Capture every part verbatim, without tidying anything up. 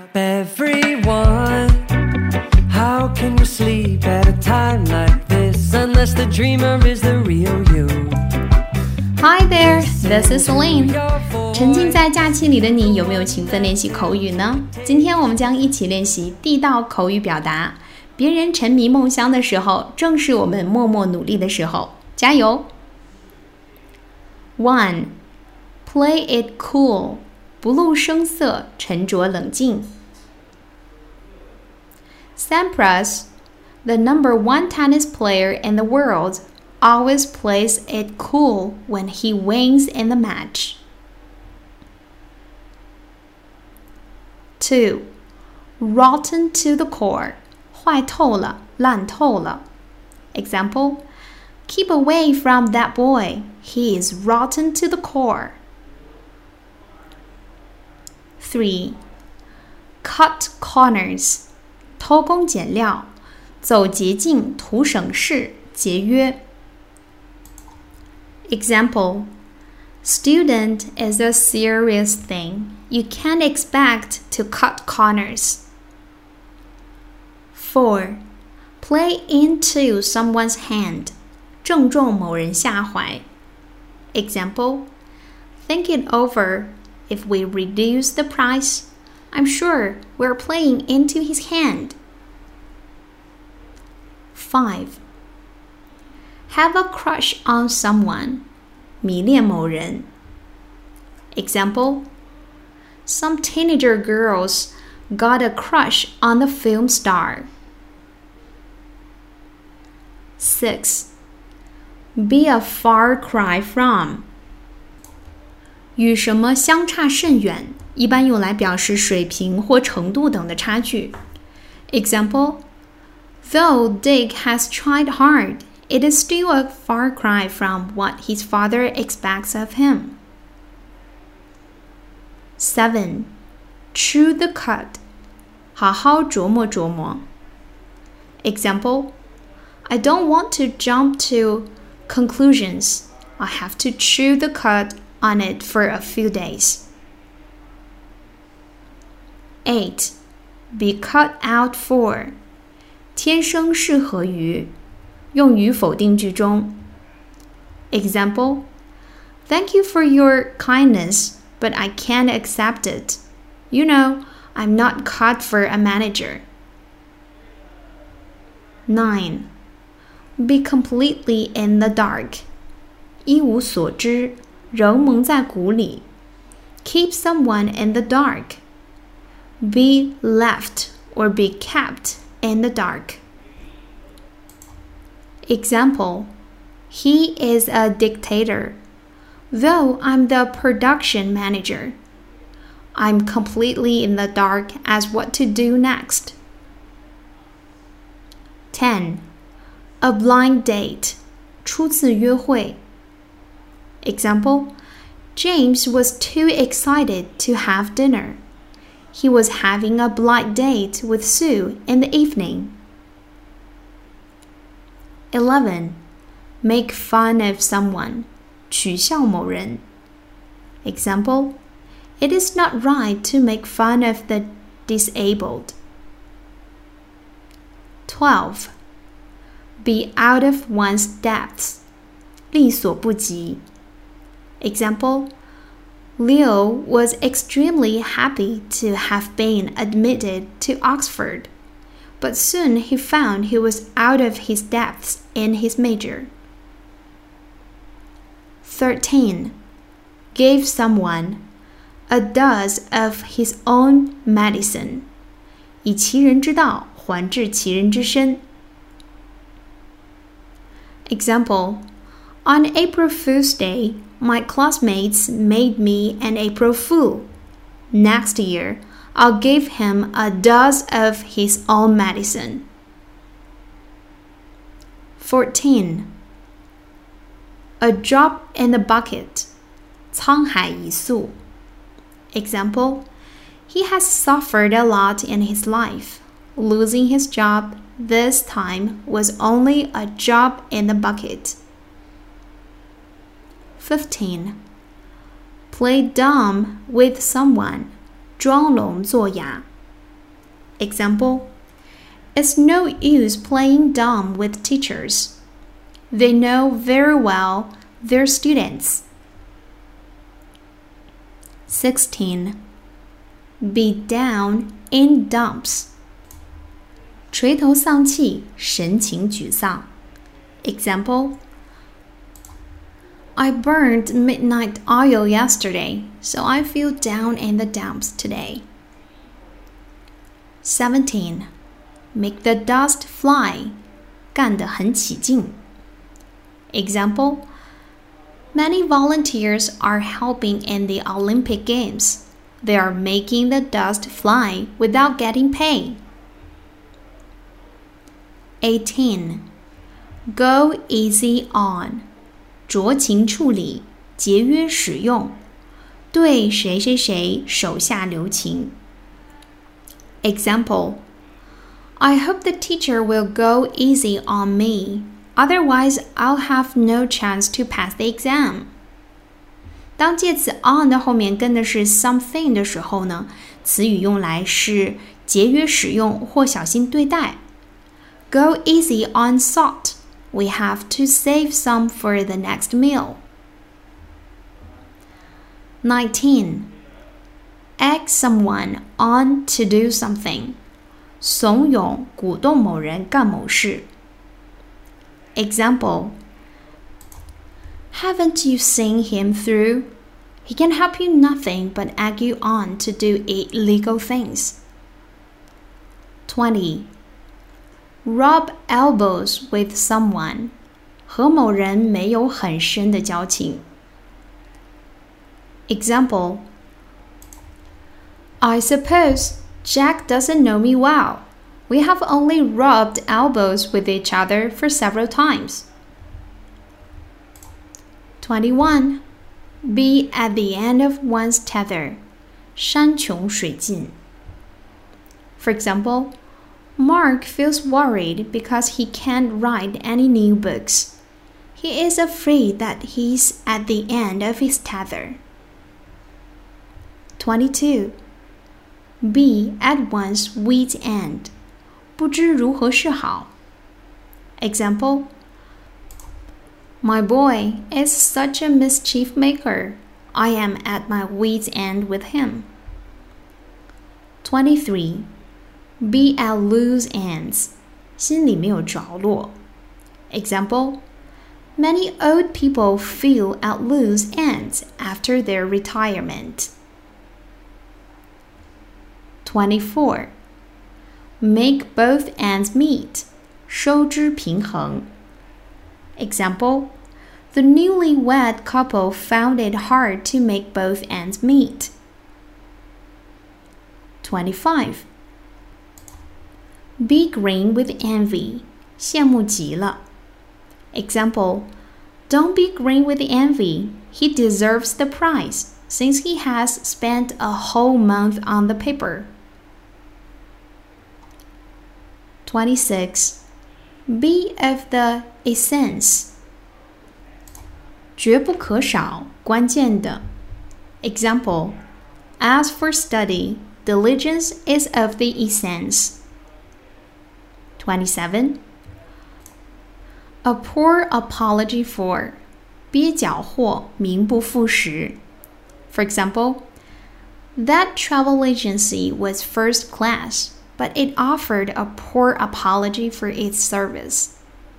up everyone. How can you sleep at a time like this unless the dreamer is the real you? Hi there, this is Celine. 沉浸在假期里的你有没有勤奋练习口语呢？今天我们将一起练习地道口语表达。别人沉迷梦乡的时候，正是我们默默努力的时候。加油！ one. Play it cool. 不露声色，沉着冷静。Sampras, the number one tennis player in the world, always plays it cool when he wins in the match. two. Rotten to the core. 坏透了，烂透了。Example, keep away from that boy. He is rotten to the core. three. Cut corners. 偷工减料，走捷径，图省事，节约。Example, student is a serious thing. You can't expect to cut corners. four. Play into someone's hand. 正中某人下怀。Example, think it over. If we reduce the price, I'm sure we're playing into his hand. five. Have a crush on someone. 迷恋某人。Example, some teenager girls got a crush on the film star. six. Be a far cry from. 与什么相差甚远，一般用来表示水平或程度等的差距。Example, though Dick has tried hard, it is still a far cry from what his father expects of him. seven. Chew the cud. 好好琢磨琢磨。Example, I don't want to jump to conclusions. I have to chew the cud on it for a few days. eight. Be cut out for. 天生适合于，用于否定句中。Example, thank you for your kindness, but I can't accept it. You know, I'm not cut for a manager. nine. Be completely in the dark. 一无所知，仍蒙在鼓里。Keep someone in the dark. Be left or be kept in the dark. Example, he is a dictator. Though I'm the production manager, I'm completely in the dark as what to do next. ten. A blind date. 初次约会。Example, James was too excited to have dinner. He was having a blind date with Sue in the evening. eleven. Make fun of someone. 取笑某人。Example, it is not right to make fun of the disabled. twelve. Be out of one's depths. 力所不及。Example, Leo was extremely happy to have been admitted to Oxford, but soon he found he was out of his depths in his major. thirteen. Give someone a dose of his own medicine. 以其人之道还治其人之身。Example, on April Fool's Day, my classmates made me an April Fool. Next year, I'll give him a dose of his own medicine. fourteen. A drop in the bucket. 沧海一粟。Example, he has suffered a lot in his life. Losing his job this time was only a drop in the bucket. fifteen. Play dumb with someone. 装聋作哑。 Example, it's no use playing dumb with teachers. They know very well their students. sixteen. Be down in dumps. 垂头丧气，神情沮丧。Example, I burned midnight oil yesterday, so I feel down in the dumps today. seventeen. Make the dust fly. 干得很起劲。Example, many volunteers are helping in the Olympic Games. They are making the dust fly without getting paid. eighteen. Go easy on. 酌情处理，节约使用，对谁谁谁手下留情。Example, I hope the teacher will go easy on me. Otherwise, I'll have no chance to pass the exam. 当介词 on 的后面跟的是 something 的时候呢，词语用来是节约使用或小心对待。Go easy on salt. We have to save some for the next meal. nineteen. Egg someone on to do something. 怂恿鼓动某人干某事。Example, haven't you seen him through? He can help you nothing but egg you on to do illegal things. twenty. Rub elbows with someone. 和某人没有很深的交情。Example, I suppose Jack doesn't know me well. We have only rubbed elbows with each other for several times. twenty-one. Be at the end of one's tether. 山穷水尽。For example, Mark feels worried because he can't write any new books. He is afraid that he's at the end of his tether. twenty-two. Be at one's wit's end. 不知如何是好。Example, My boy is such a mischief maker. I am at my wit's end with him. twenty-three. Be at loose ends. 心里没有着落。Example, many old people feel at loose ends after their retirement. twenty-four. Make both ends meet. 收支平衡。Example, the newlywed couple found it hard to make both ends meet. twenty-five. Be green with envy. 羡慕极了。Example, don't be green with envy. He deserves the prize, since he has spent a whole month on the paper. twenty-six. Be of the essence. 绝不可少，关键的。Example, as for study, diligence is of the essence. twenty-seven. A poor apology for. 蹩脚货，名不副实。For example, that travel agency was first class, but it offered a poor apology for its service.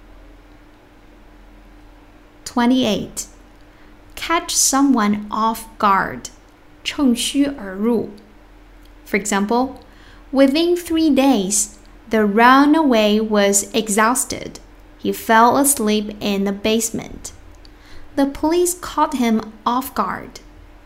twenty-eight. Catch someone off guard. 趁虚而入。For example, within three days, the runaway was exhausted. He fell asleep in the basement. The police caught him off guard.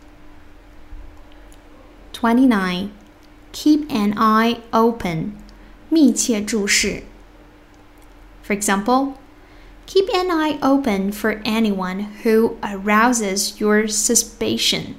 twenty-nine. Keep an eye open. 密切注视。For example, keep an eye open for anyone who arouses your suspicion.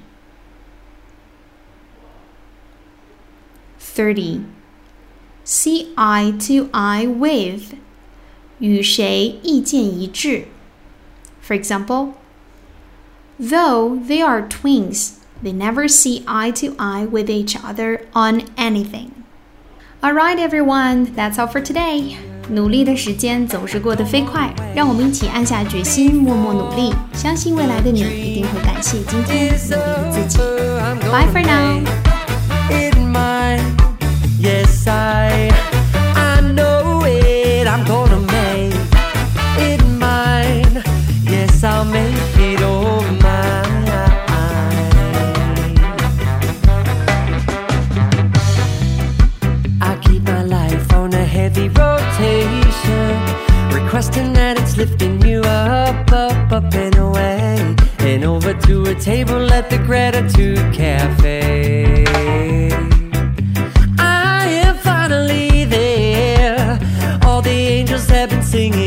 thirty. See eye to eye with. 与谁意见一致。For example, though they are twins, they never see eye to eye with each other on anything. Alright, everyone, that's all for today. 努力的时间总是过得飞快，让我们一起按下决心，默默努力，相信未来的你一定会感谢今天努力的自己。Bye for now. It might, yes I, I know it. I'm gonna make it mine. Yes, I'll make it all mine. I keep my life on a heavy rotation, requesting that it's lifting you up, up, up and away, and over to a table at the Gratitude Cafe. I am finally there. All the angels have been singing